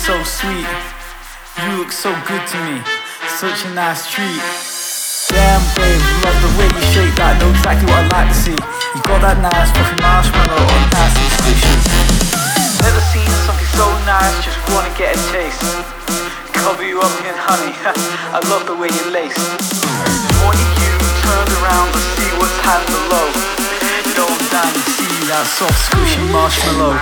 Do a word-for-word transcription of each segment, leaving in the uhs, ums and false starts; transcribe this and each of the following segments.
so sweet. You look so good to me, such a nice treat. Damn babe, love the way you shake that, know exactly what I like to see. You got that nice fluffy marshmallow, all nice and squishy. Never seen something so nice, just wanna get a taste. Cover you up in honey, I love the way you lace. Just wanted you turned around to see what's high below. Don't down and see that soft squishy marshmallow.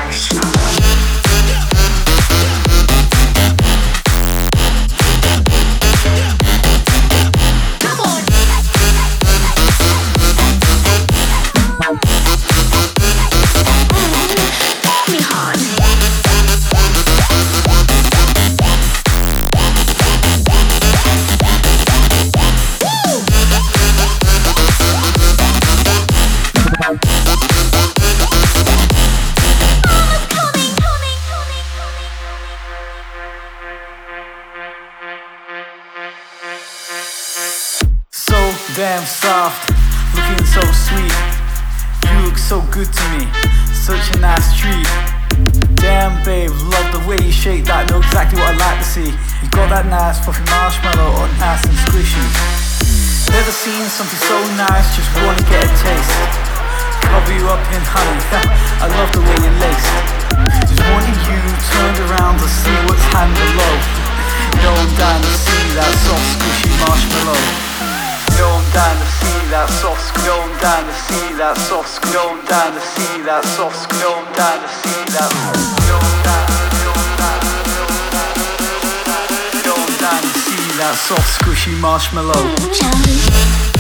Damn soft, looking so sweet. You look so good to me, such a nice treat. Damn babe, love the way you shake that, know exactly what I like to see. You got that nice fluffy marshmallow, all nice and squishy. Never seen something so nice, just wanna get a taste. Cover you up in honey, I love the way you lace. Just wanted you turned around to see what's hiding below. Know I'm down to see that soft squishy marshmallow. Know I'm down to see that soft squishy. Know I'm down to see that soft squishy. Know I'm down to see that soft squishy. Know I'm down to see that. Know I'm down. Know I'm down to see that soft squishy marshmallow.